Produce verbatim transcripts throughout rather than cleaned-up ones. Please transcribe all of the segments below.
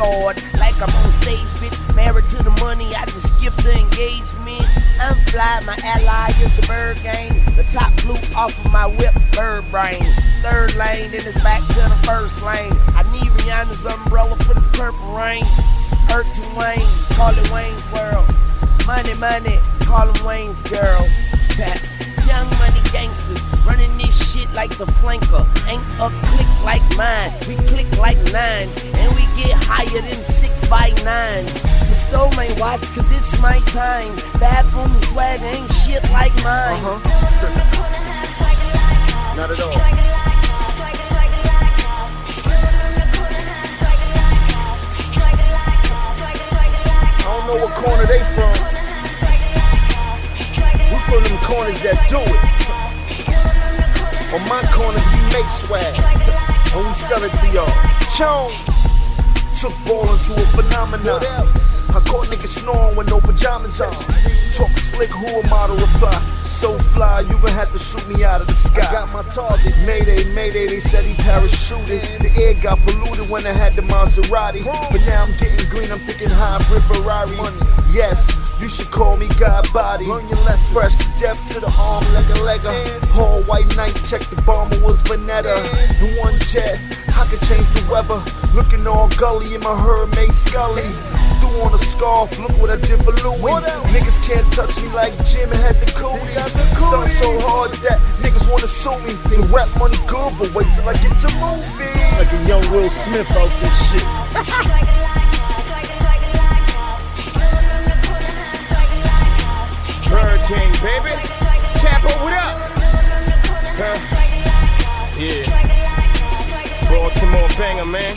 guard like I'm on stage, bitch. Married to the money, I just skipped the engagement. I'm fly, my ally is the bird gang. The top flew off of my whip, bird brain. Third lane, then it's back to the first lane. I need Rihanna's umbrella for this purple rain. Earth to Wayne, call it Wayne's World. Money, money, call them Wayne's girls. Young money gangsters, running this shit like the flanker. Ain't a click like mine, we click like nines. And we get higher than six by nines. You stole my watch cause it's my time. Bathroom swag ain't shit like mine. Uh-huh. Not at all. I don't know what corner they from. We from them corners that do it. On my corners we make swag, and we sell it to y'all. Chone took ballin' to a phenomenon. I caught niggas snoring with no pajamas on. Talk slick, who am I to reply? So fly, you gon' have to shoot me out of the sky. I got my target, Mayday, Mayday, they said he parachuted. The air got polluted when I had the Maserati. But now I'm getting green, I'm thinking hybrid Ferrari. Yes, you should call me God Body. Learn your lesson. Fresh to death to the arm, leg a legger. All white night, check the bomber was Vanetta. The one jet, I could change the weather. Looking all gully in my Hermes Scully. Threw on a scarf, look what I did for Louis. Niggas can't touch me like Jim had the cooties. Stunt so hard that niggas wanna sue me. The rap money good, but wait till I get to movie. Like a young Will Smith out this shit. Bird King, baby. Capo, what up? Huh? Yeah. Baltimore banger, man.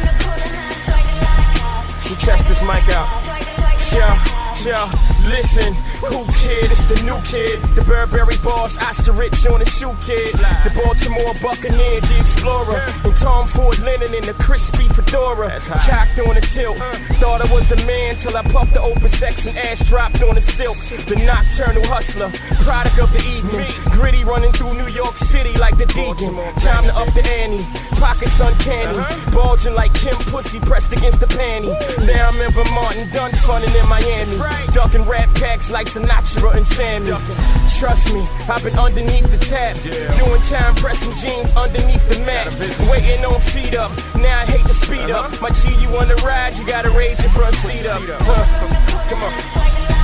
We test this mic out. Yeah, yeah, listen. Cool kid, it's the new kid. The Burberry boss, Asterix on the shoe kid. The Baltimore Buccaneer, the Explorer. And Tom Ford linen in the crispy fedora. Cocked on the tilt. Thought I was the man till I puffed the open sex and ass dropped on the silk. The nocturnal hustler, product of the evening. Gritty running through New York City like the Deacon. Time to up the ante. Pockets uncanny. Bulging like Kim Pussy pressed against the panty. Now I'm in Vermont and done funning in Miami. Ducking rat packs like Sinatra and Sammy. Trust me, I've been underneath the tap. Doing time pressing jeans underneath the mat. Waiting on feet up, now I hate to speed up. My G, you wanna ride, you gotta raise your front seat up. Huh. Come on.